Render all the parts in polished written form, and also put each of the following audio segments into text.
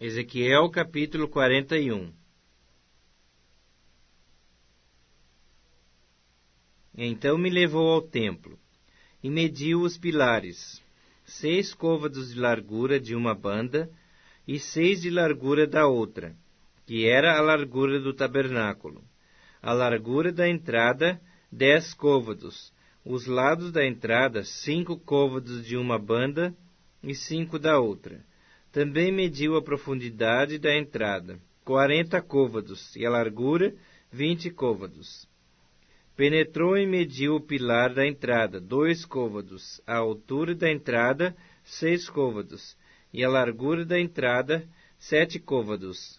Ezequiel capítulo 41. Então me levou ao templo, e mediu os pilares, 6 côvados de largura de uma banda, e 6 de largura da outra, que era a largura do tabernáculo. A largura da entrada, 10 côvados, os lados da entrada, 5 côvados de uma banda, e 5 da outra. Também mediu a profundidade da entrada, 40 côvados, e a largura, 20 côvados. Penetrou e mediu o pilar da entrada, 2 côvados, a altura da entrada, 6 côvados, e a largura da entrada, 7 côvados.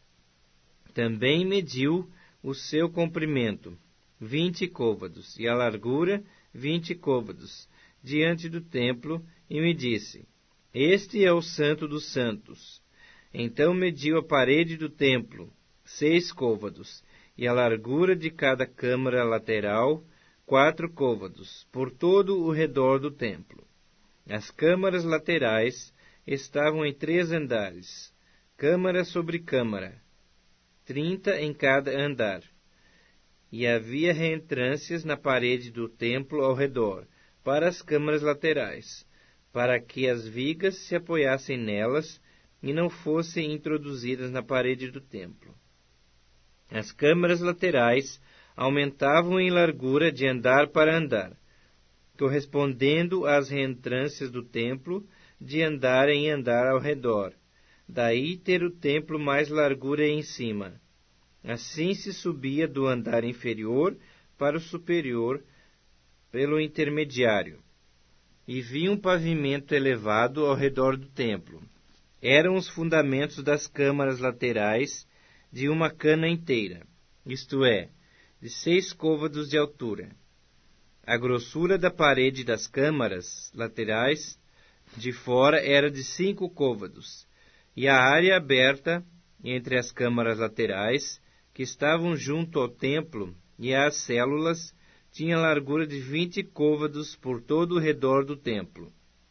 Também mediu o seu comprimento, 20 côvados, e a largura, 20 côvados, diante do templo, e me disse: Este é o Santo dos Santos. Então mediu a parede do templo, 6 côvados, e a largura de cada câmara lateral, 4 côvados, por todo o redor do templo. As câmaras laterais estavam em 3 andares, câmara sobre câmara, 30 em cada andar. E havia reentrâncias na parede do templo ao redor, para as câmaras laterais, para que as vigas se apoiassem nelas e não fossem introduzidas na parede do templo. As câmaras laterais aumentavam em largura de andar para andar, correspondendo às reentrâncias do templo de andar em andar ao redor. Daí ter o templo mais largura em cima. Assim se subia do andar inferior para o superior pelo intermediário. E vi um pavimento elevado ao redor do templo. Eram os fundamentos das câmaras laterais de uma cana inteira, isto é, de 6 côvados de altura. A grossura da parede das câmaras laterais de fora era de 5 côvados, e a área aberta entre as câmaras laterais, que estavam junto ao templo, e às células, tinha largura de 20 côvados por todo o redor do templo.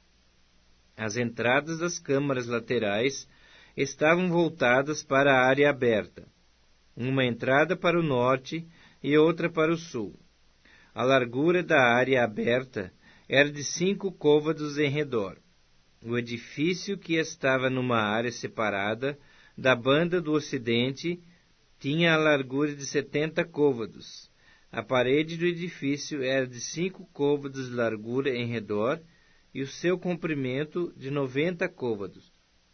As entradas das câmaras laterais estavam voltadas para a área aberta, uma entrada para o norte e outra para o sul. A largura da área aberta era de 5 côvados em redor. O edifício, que estava numa área separada da banda do ocidente, tinha a largura de 70 côvados. A parede do edifício era de 5 côvados de largura em redor e o seu comprimento de 90 côvados.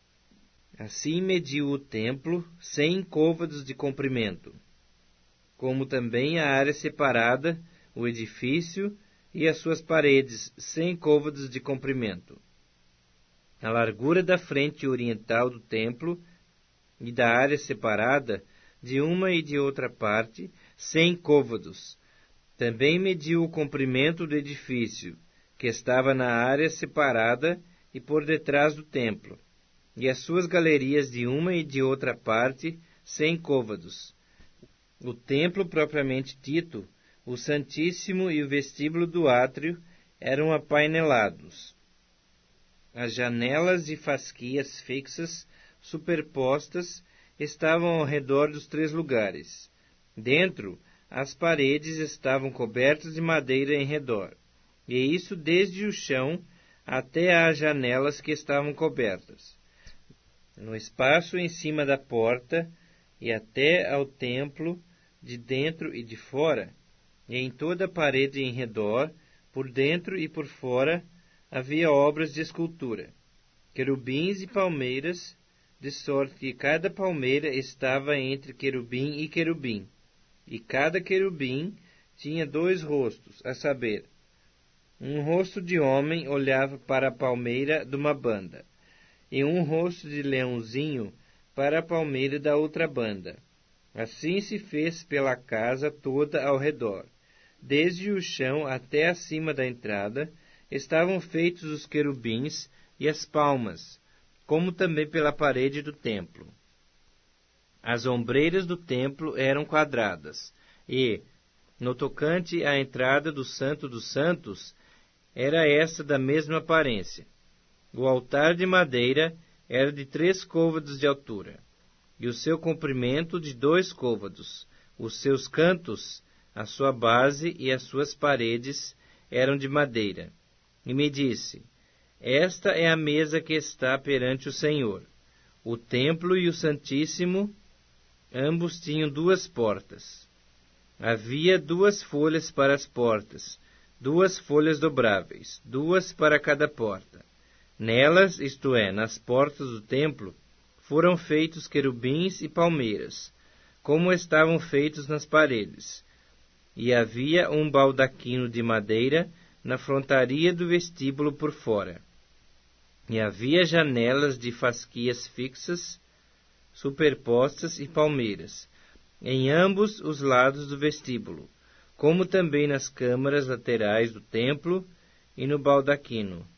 Assim mediu o templo 100 côvados de comprimento, como também a área separada, o edifício e as suas paredes, 100 côvados de comprimento. A largura da frente oriental do templo e da área separada, de uma e de outra parte, 100 côvados. Também mediu o comprimento do edifício, que estava na área separada e por detrás do templo, e as suas galerias de uma e de outra parte, 100 côvados. O templo propriamente dito, o Santíssimo e o vestíbulo do átrio eram apainelados. As janelas e fasquias fixas, superpostas, estavam ao redor dos 3 lugares. Dentro, as paredes estavam cobertas de madeira em redor, e isso desde o chão até às janelas que estavam cobertas. No espaço em cima da porta e até ao templo, de dentro e de fora, e em toda a parede em redor, por dentro e por fora, havia obras de escultura, querubins e palmeiras, de sorte que cada palmeira estava entre querubim e querubim, e cada querubim tinha 2 rostos, a saber, um rosto de homem olhava para a palmeira de uma banda, e um rosto de leãozinho para a palmeira da outra banda. Assim se fez pela casa toda ao redor. Desde o chão até acima da entrada estavam feitos os querubins e as palmas, como também pela parede do templo. As ombreiras do templo eram quadradas, e, no tocante à entrada do Santo dos Santos, era essa da mesma aparência. O altar de madeira era de 3 côvados de altura, e o seu comprimento de 2 côvados. Os seus cantos, a sua base e as suas paredes eram de madeira. E me disse: Esta é a mesa que está perante o Senhor. O templo e o Santíssimo, ambos tinham 2 portas. Havia 2 folhas para as portas, 2 folhas dobráveis, 2 para cada porta. Nelas, isto é, nas portas do templo, foram feitos querubins e palmeiras, como estavam feitos nas paredes. E havia um baldaquino de madeira na frontaria do vestíbulo por fora. E havia janelas de fasquias fixas, superpostas e palmeiras, em ambos os lados do vestíbulo, como também nas câmaras laterais do templo e no baldaquino.